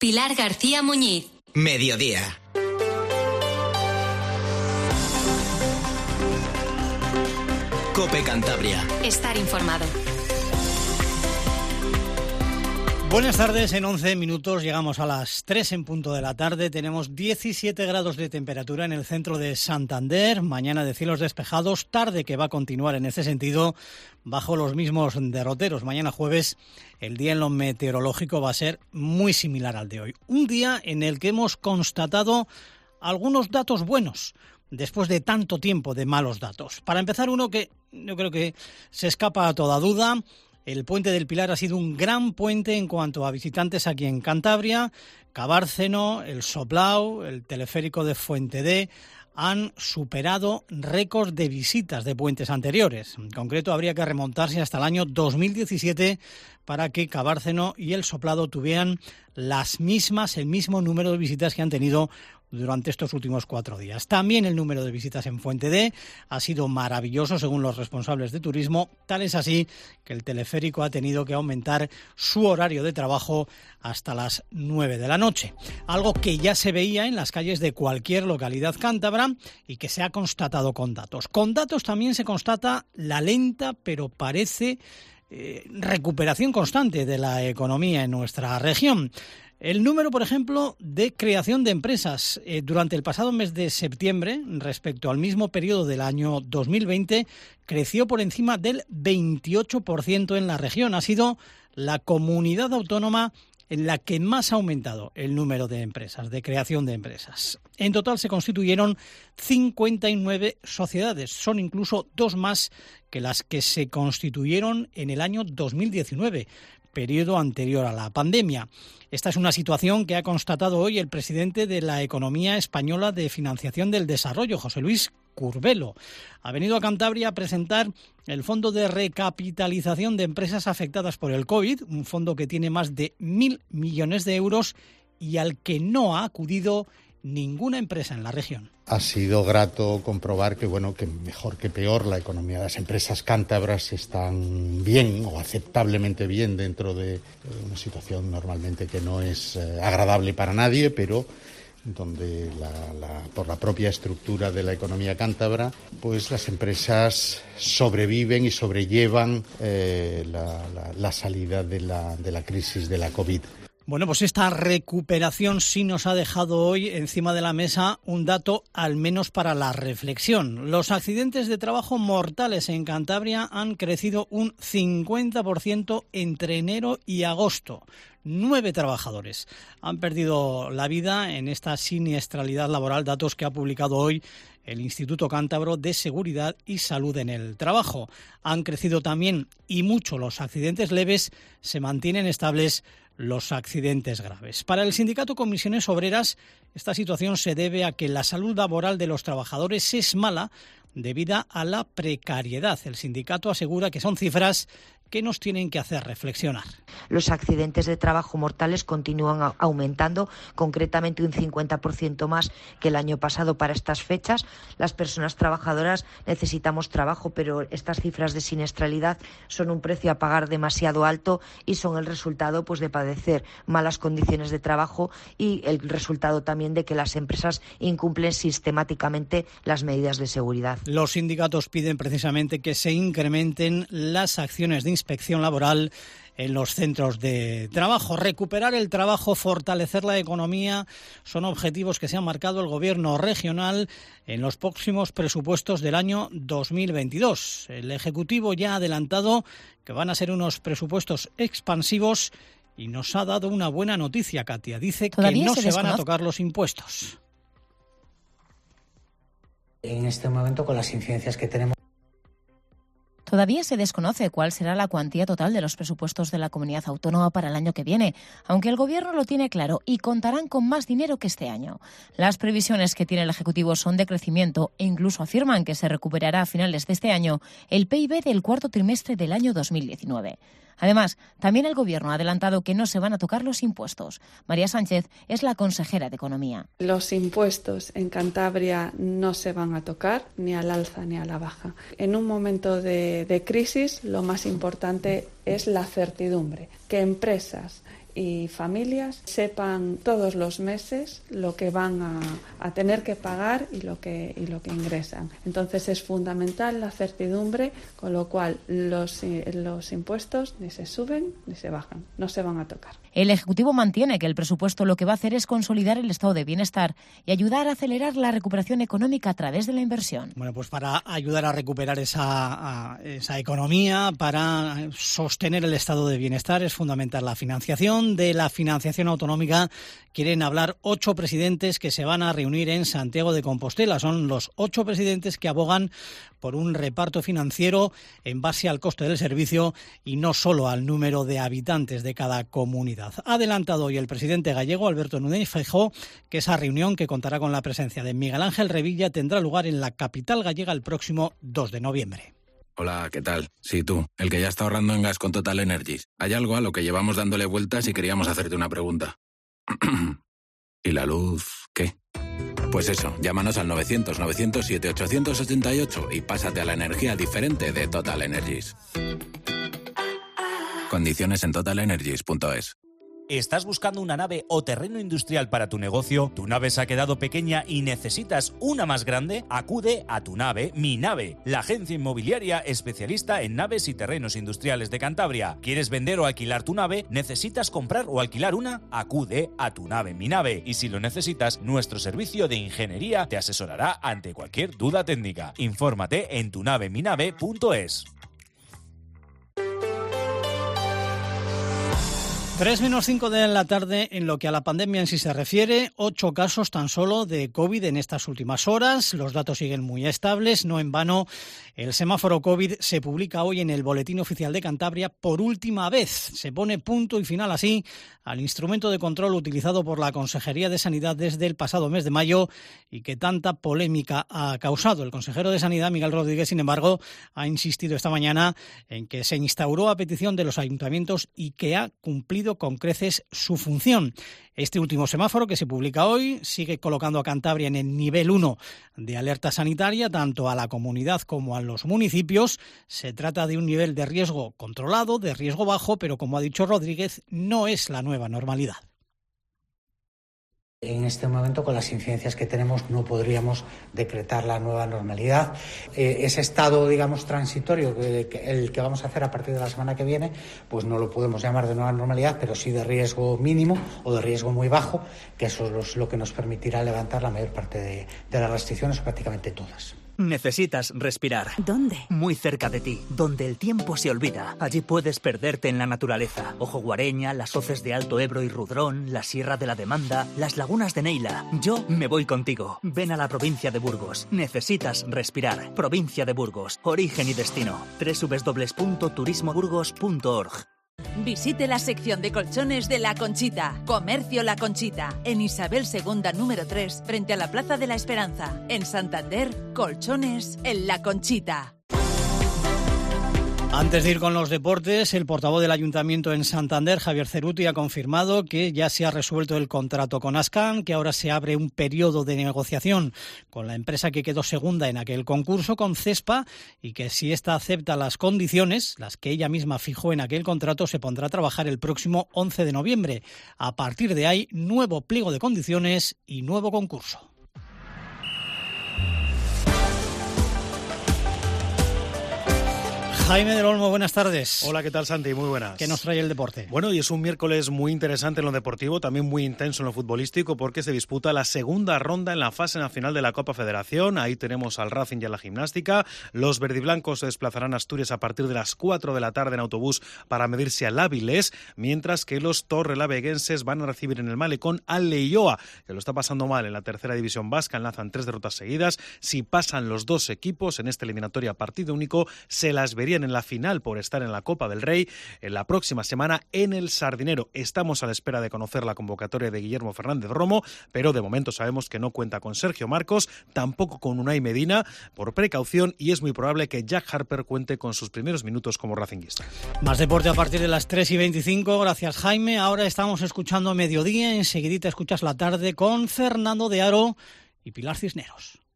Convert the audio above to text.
Pilar García Muñiz. Mediodía. COPE Cantabria. Estar informado. Buenas tardes, en 11 minutos llegamos a las 3 en punto de la tarde. Tenemos 17 grados de temperatura en el centro de Santander. Mañana de cielos despejados, tarde que va a continuar en ese sentido bajo los mismos derroteros. Mañana jueves el día en lo meteorológico va a ser muy similar al de hoy. Un día en el que hemos constatado algunos datos buenos después de tanto tiempo de malos datos. Para empezar, uno que yo creo que se escapa a toda duda. El Puente del Pilar ha sido un gran puente en cuanto a visitantes aquí en Cantabria. Cabárceno, el Soplao, el teleférico de Fuentedé han superado récords de visitas de puentes anteriores. En concreto, habría que remontarse hasta el año 2017 para que Cabárceno y el Soplado tuvieran el mismo número de visitas que han tenido durante estos últimos 4 días. También el número de visitas en Fuentedé ha sido maravilloso, según los responsables de turismo. Tal es así que el teleférico ha tenido que aumentar su horario de trabajo hasta las 9 de la noche. Algo que ya se veía en las calles de cualquier localidad cántabra y que se ha constatado con datos. Con datos también se constata la lenta, pero parece recuperación constante de la economía en nuestra región. El número, por ejemplo, de creación de empresas durante el pasado mes de septiembre, respecto al mismo periodo del año 2020, creció por encima del 28% en la región. Ha sido la comunidad autónoma en la que más ha aumentado el número de empresas, de creación de empresas. En total se constituyeron 59 sociedades. Son incluso 2 más que las que se constituyeron en el año 2019, periodo anterior a la pandemia. Esta es una situación que ha constatado hoy el presidente de la Economía Española de Financiación del Desarrollo, José Luis Curbelo. Ha venido a Cantabria a presentar el Fondo de Recapitalización de Empresas Afectadas por el COVID, un fondo que tiene más de 1.000 millones de euros y al que no ha acudido ninguna empresa en la región. Ha sido grato comprobar que mejor que peor la economía de las empresas cántabras están bien o aceptablemente bien dentro de una situación normalmente que no es agradable para nadie, pero donde por la propia estructura de la economía cántabra, pues las empresas sobreviven y sobrellevan la salida de la crisis de la COVID. Bueno, pues esta recuperación sí nos ha dejado hoy encima de la mesa un dato al menos para la reflexión. Los accidentes de trabajo mortales en Cantabria han crecido un 50% entre enero y agosto. 9 trabajadores han perdido la vida en esta siniestralidad laboral, datos que ha publicado hoy el Instituto Cántabro de Seguridad y Salud en el Trabajo. Han crecido también y mucho los accidentes leves, se mantienen estables los accidentes graves. Para el sindicato Comisiones Obreras, esta situación se debe a que la salud laboral de los trabajadores es mala debido a la precariedad. El sindicato asegura que son cifras que nos tienen que hacer reflexionar. Los accidentes de trabajo mortales continúan aumentando, concretamente un 50% más que el año pasado para estas fechas. Las personas trabajadoras necesitamos trabajo, pero estas cifras de siniestralidad son un precio a pagar demasiado alto y son el resultado de padecer malas condiciones de trabajo y el resultado también de que las empresas incumplen sistemáticamente las medidas de seguridad. Los sindicatos piden precisamente que se incrementen las acciones de inspección laboral en los centros de trabajo. Recuperar el trabajo, fortalecer la economía, son objetivos que se ha marcado el Gobierno regional en los próximos presupuestos del año 2022. El Ejecutivo ya ha adelantado que van a ser unos presupuestos expansivos y nos ha dado una buena noticia, Katia. Dice que no se van a tocar los impuestos. En este momento, con las incidencias que tenemos, todavía se desconoce cuál será la cuantía total de los presupuestos de la comunidad autónoma para el año que viene, aunque el Gobierno lo tiene claro y contarán con más dinero que este año. Las previsiones que tiene el Ejecutivo son de crecimiento e incluso afirman que se recuperará a finales de este año el PIB del cuarto trimestre del año 2019. Además, también el Gobierno ha adelantado que no se van a tocar los impuestos. María Sánchez es la consejera de Economía. Los impuestos en Cantabria no se van a tocar ni al alza ni a la baja. En un momento de crisis, lo más importante es la certidumbre, que empresas y familias sepan todos los meses lo que van a tener que pagar y lo que ingresan. Entonces es fundamental la certidumbre, con lo cual los impuestos ni se suben ni se bajan, no se van a tocar. El Ejecutivo mantiene que el presupuesto lo que va a hacer es consolidar el estado de bienestar y ayudar a acelerar la recuperación económica a través de la inversión. Bueno, pues para ayudar a recuperar esa economía, para sostener el estado de bienestar, es fundamental la financiación. De la financiación autonómica quieren hablar 8 presidentes que se van a reunir en Santiago de Compostela. Son los 8 presidentes que abogan por un reparto financiero en base al coste del servicio y no solo al número de habitantes de cada comunidad. Ha adelantado hoy el presidente gallego, Alberto Núñez Feijóo, que esa reunión, que contará con la presencia de Miguel Ángel Revilla, tendrá lugar en la capital gallega el próximo 2 de noviembre. Hola, ¿qué tal? Sí, tú, el que ya está ahorrando en gas con Total Energies. Hay algo a lo que llevamos dándole vueltas y queríamos hacerte una pregunta. ¿Y la luz qué? Pues eso, llámanos al 900-907-888 y pásate a la energía diferente de Total Energies. Condiciones en totalenergies.es. ¿Estás buscando una nave o terreno industrial para tu negocio? ¿Tu nave se ha quedado pequeña y necesitas una más grande? Acude a Tu Nave, Mi Nave, la agencia inmobiliaria especialista en naves y terrenos industriales de Cantabria. ¿Quieres vender o alquilar tu nave? ¿Necesitas comprar o alquilar una? Acude a Tu Nave, Mi Nave. Y si lo necesitas, nuestro servicio de ingeniería te asesorará ante cualquier duda técnica. Infórmate en tunaveminave.es. 3:05 de la tarde. En lo que a la pandemia en sí se refiere, 8 casos tan solo de COVID en estas últimas horas. Los datos siguen muy estables. No en vano, el semáforo COVID se publica hoy en el Boletín Oficial de Cantabria por última vez. Se pone punto y final así al instrumento de control utilizado por la Consejería de Sanidad desde el pasado mes de mayo y que tanta polémica ha causado. El consejero de Sanidad, Miguel Rodríguez, sin embargo, ha insistido esta mañana en que se instauró a petición de los ayuntamientos y que ha cumplido con creces su función. Este último semáforo, que se publica hoy, sigue colocando a Cantabria en el nivel 1 de alerta sanitaria, tanto a la comunidad como a los municipios. Se trata de un nivel de riesgo controlado, de riesgo bajo, pero como ha dicho Rodríguez, no es la nueva normalidad. En este momento, con las incidencias que tenemos, no podríamos decretar la nueva normalidad. Ese estado, digamos, transitorio, el que vamos a hacer a partir de la semana que viene, pues no lo podemos llamar de nueva normalidad, pero sí de riesgo mínimo o de riesgo muy bajo, que eso es lo que nos permitirá levantar la mayor parte de las restricciones, prácticamente todas. Necesitas respirar. ¿Dónde? Muy cerca de ti, donde el tiempo se olvida. Allí puedes perderte en la naturaleza. Ojo Guareña, las hoces de Alto Ebro y Rudrón, la Sierra de la Demanda, las lagunas de Neila. Yo me voy contigo. Ven a la provincia de Burgos. Necesitas respirar. Provincia de Burgos. Origen y destino. www.turismoburgos.org. Visite la sección de colchones de La Conchita. Comercio La Conchita. En Isabel II, número 3, frente a la Plaza de la Esperanza. En Santander, colchones en La Conchita. Antes de ir con los deportes, el portavoz del Ayuntamiento en Santander, Javier Ceruti, ha confirmado que ya se ha resuelto el contrato con Ascan, que ahora se abre un periodo de negociación con la empresa que quedó segunda en aquel concurso, con Cespa, y que si ésta acepta las condiciones, las que ella misma fijó en aquel contrato, se pondrá a trabajar el próximo 11 de noviembre. A partir de ahí, nuevo pliego de condiciones y nuevo concurso. Jaime del Olmo, buenas tardes. Hola, ¿qué tal, Santi? Muy buenas. ¿Qué nos trae el deporte? Bueno, y es un miércoles muy interesante en lo deportivo, también muy intenso en lo futbolístico, porque se disputa la segunda ronda en la fase nacional de la Copa Federación. Ahí tenemos al Racing y a la Gimnástica. Los verdiblancos se desplazarán a Asturias a partir de las 4 de la tarde en autobús para medirse al Áviles, mientras que los torrelaveguenses van a recibir en el Malecón al Leioa, que lo está pasando mal en la tercera división vasca. Enlazan 3 derrotas seguidas. Si pasan los dos equipos en esta eliminatoria partido único, se las verían en la final por estar en la Copa del Rey en la próxima semana en el Sardinero. Estamos a la espera de conocer la convocatoria de Guillermo Fernández Romo, pero de momento sabemos que no cuenta con Sergio Marcos, tampoco con Unai Medina, por precaución, y es muy probable que Jack Harper cuente con sus primeros minutos como racinguista. Más deporte a partir de las 3:25. Gracias, Jaime. Ahora estamos escuchando Mediodía. Enseguidita escuchas La Tarde con Fernando de Aro y Pilar Cisneros.